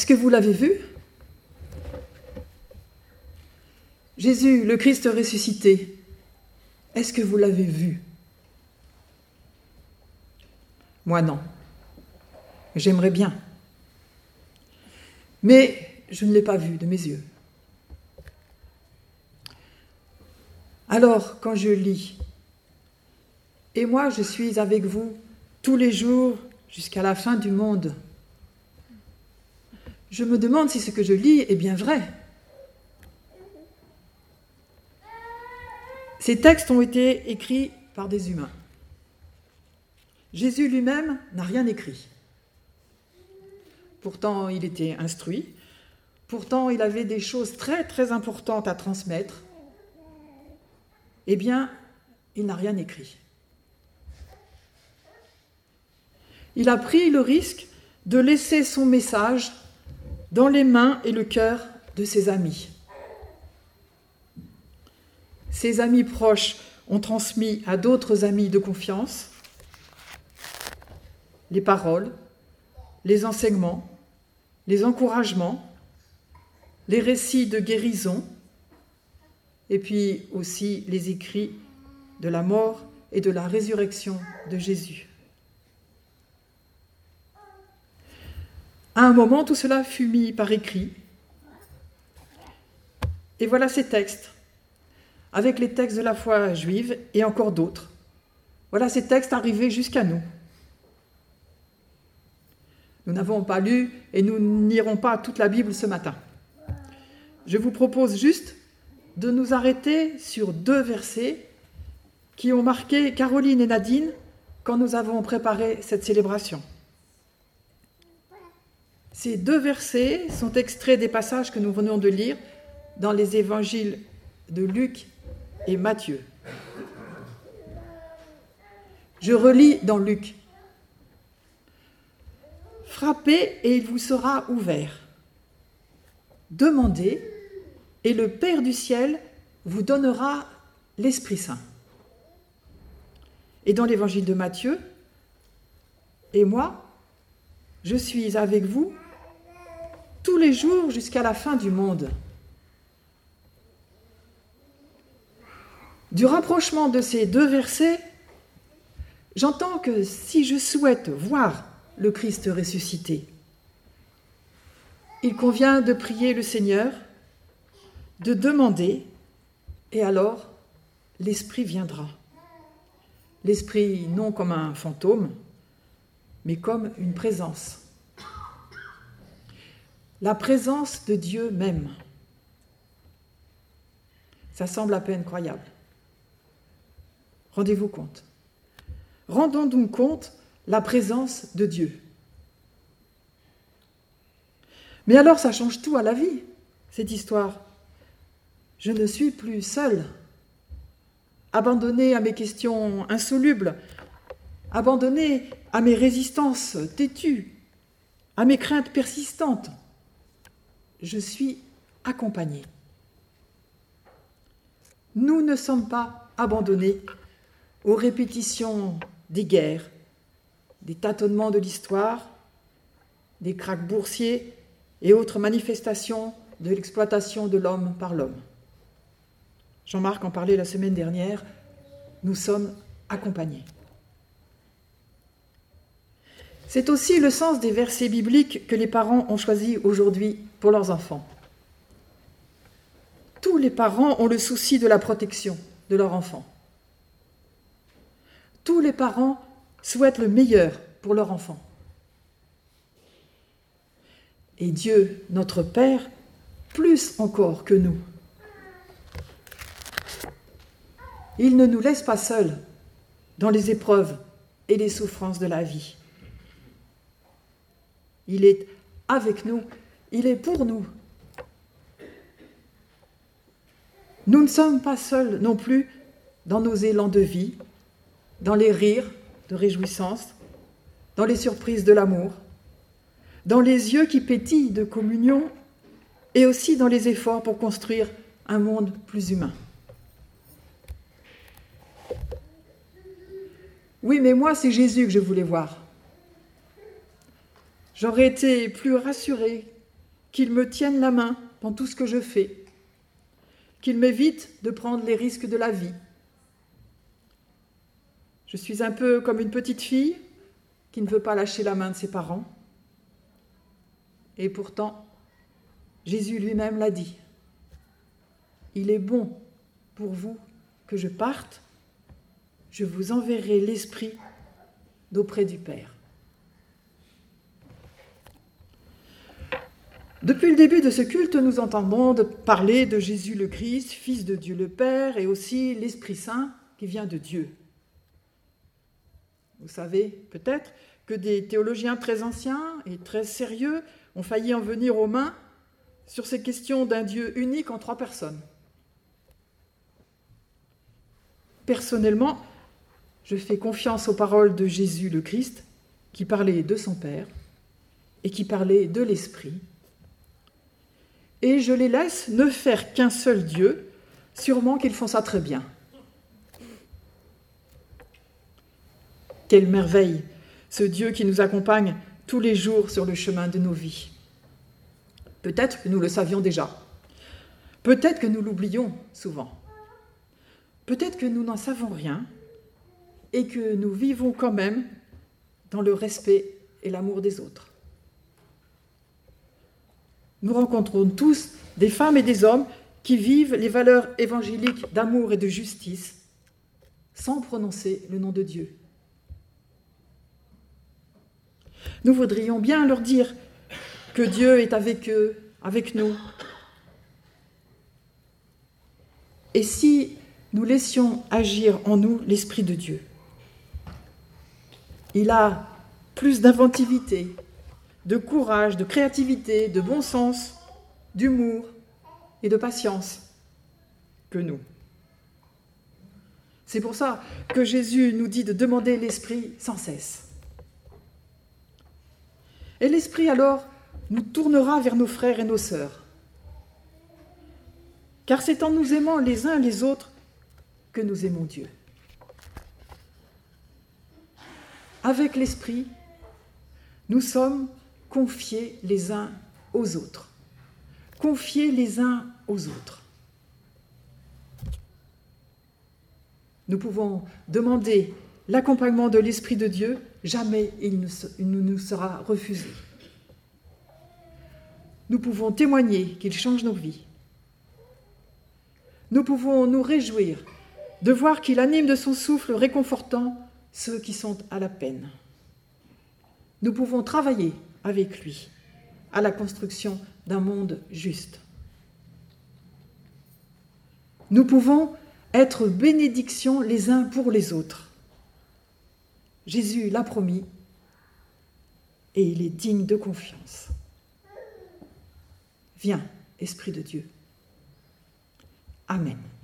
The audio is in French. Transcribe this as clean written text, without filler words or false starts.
que vous l'avez vu? Jésus, le Christ ressuscité, est-ce que vous l'avez vu? Moi non. J'aimerais bien. Mais je ne l'ai pas vu de mes yeux. Alors, quand je lis, et moi je suis avec vous tous les jours jusqu'à la fin du monde, je me demande si ce que je lis est bien vrai. Ces textes ont été écrits par des humains. Jésus lui-même n'a rien écrit. Pourtant, il était instruit. Pourtant, il avait des choses très, très importantes à transmettre. Eh bien, il n'a rien écrit. Il a pris le risque de laisser son message dans les mains et le cœur de ses amis. Ses amis proches ont transmis à d'autres amis de confiance les paroles, les enseignements, les encouragements, les récits de guérison, et puis aussi les écrits de la mort et de la résurrection de Jésus. À un moment, tout cela fut mis par écrit. Et voilà ces textes, avec les textes de la foi juive et encore d'autres. Voilà ces textes arrivés jusqu'à nous. Nous n'avons pas lu et nous n'irons pas toute la Bible ce matin. Je vous propose juste de nous arrêter sur 2 versets qui ont marqué Caroline et Nadine quand nous avons préparé cette célébration. Ces 2 versets sont extraits des passages que nous venons de lire dans les évangiles de Luc et Matthieu. Je relis dans Luc. Frappez et il vous sera ouvert. Demandez et le Père du ciel vous donnera l'Esprit Saint. Et dans l'évangile de Matthieu, et moi, je suis avec vous tous les jours jusqu'à la fin du monde. Du rapprochement de ces 2 versets, j'entends que si je souhaite voir le Christ ressuscité, il convient de prier le Seigneur, de demander, et alors l'Esprit viendra. L'Esprit non comme un fantôme, mais comme une présence. La présence de Dieu même. Ça semble à peine croyable. Rendez-vous compte. Rendons-nous compte la présence de Dieu. Mais alors ça change tout à la vie, cette histoire. Je ne suis plus seule, abandonnée à mes questions insolubles, abandonnée à mes résistances têtues, à mes craintes persistantes. Je suis accompagnée. Nous ne sommes pas abandonnés aux répétitions des guerres, des tâtonnements de l'histoire, des krachs boursiers et autres manifestations de l'exploitation de l'homme par l'homme. Jean-Marc en parlait la semaine dernière, nous sommes accompagnés. C'est aussi le sens des versets bibliques que les parents ont choisis aujourd'hui pour leurs enfants. Tous les parents ont le souci de la protection de leur enfant. Tous les parents souhaitent le meilleur pour leur enfant. Et Dieu, notre Père, plus encore que nous. Il ne nous laisse pas seuls dans les épreuves et les souffrances de la vie. Il est avec nous, il est pour nous. Nous ne sommes pas seuls non plus dans nos élans de vie, dans les rires de réjouissance, dans les surprises de l'amour, dans les yeux qui pétillent de communion et aussi dans les efforts pour construire un monde plus humain. Oui, mais moi, c'est Jésus que je voulais voir. J'aurais été plus rassurée qu'il me tienne la main dans tout ce que je fais, qu'il m'évite de prendre les risques de la vie. Je suis un peu comme une petite fille qui ne veut pas lâcher la main de ses parents. Et pourtant, Jésus lui-même l'a dit. Il est bon pour vous que je parte, je vous enverrai l'Esprit d'auprès du Père. Depuis le début de ce culte, nous entendons parler de Jésus le Christ, Fils de Dieu le Père, et aussi l'Esprit Saint qui vient de Dieu. Vous savez peut-être que des théologiens très anciens et très sérieux ont failli en venir aux mains sur ces questions d'un Dieu unique en 3 personnes. Personnellement, je fais confiance aux paroles de Jésus le Christ, qui parlait de son Père et qui parlait de l'Esprit. Et je les laisse ne faire qu'un seul Dieu, sûrement qu'ils font ça très bien. Quelle merveille, ce Dieu qui nous accompagne tous les jours sur le chemin de nos vies. Peut-être que nous le savions déjà. Peut-être que nous l'oublions souvent. Peut-être que nous n'en savons rien et que nous vivons quand même dans le respect et l'amour des autres. Nous rencontrons tous des femmes et des hommes qui vivent les valeurs évangéliques d'amour et de justice sans prononcer le nom de Dieu. Nous voudrions bien leur dire que Dieu est avec eux, avec nous. Et si nous laissions agir en nous l'Esprit de Dieu? Il a plus d'inventivité, de courage, de créativité, de bon sens, d'humour et de patience que nous. C'est pour ça que Jésus nous dit de demander l'Esprit sans cesse. Et l'Esprit alors nous tournera vers nos frères et nos sœurs. Car c'est en nous aimant les uns les autres que nous aimons Dieu. Avec l'Esprit, nous sommes confiés les uns aux autres. Confiés les uns aux autres. Nous pouvons demander l'accompagnement de l'Esprit de Dieu, jamais il ne nous sera refusé. Nous pouvons témoigner qu'il change nos vies. Nous pouvons nous réjouir de voir qu'il anime de son souffle réconfortant ceux qui sont à la peine. Nous pouvons travailler avec lui à la construction d'un monde juste. Nous pouvons être bénédiction les uns pour les autres. Jésus l'a promis et il est digne de confiance. Viens, Esprit de Dieu. Amen.